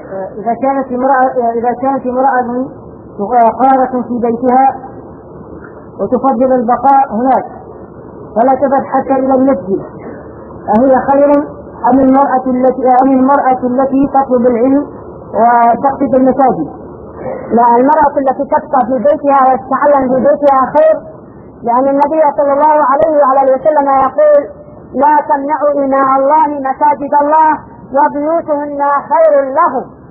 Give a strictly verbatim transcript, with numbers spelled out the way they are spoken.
إذا كانت امرأة إذا كانت امرأة قارة في بيتها وتفضل البقاء هناك فلا تذهب حتى إلى المسجد، أهي خير أم المرأة التي أم المرأة التي تطلب العلم وتقصد المساجد؟ لا، المرأة التي تبقى في بيتها وتتعلم في بيتها خير، لأن النبي صلى الله عليه وعلى وسلم يقول: لا تمنعوا إماء الله مساجد الله وبيوتهن خير لهم.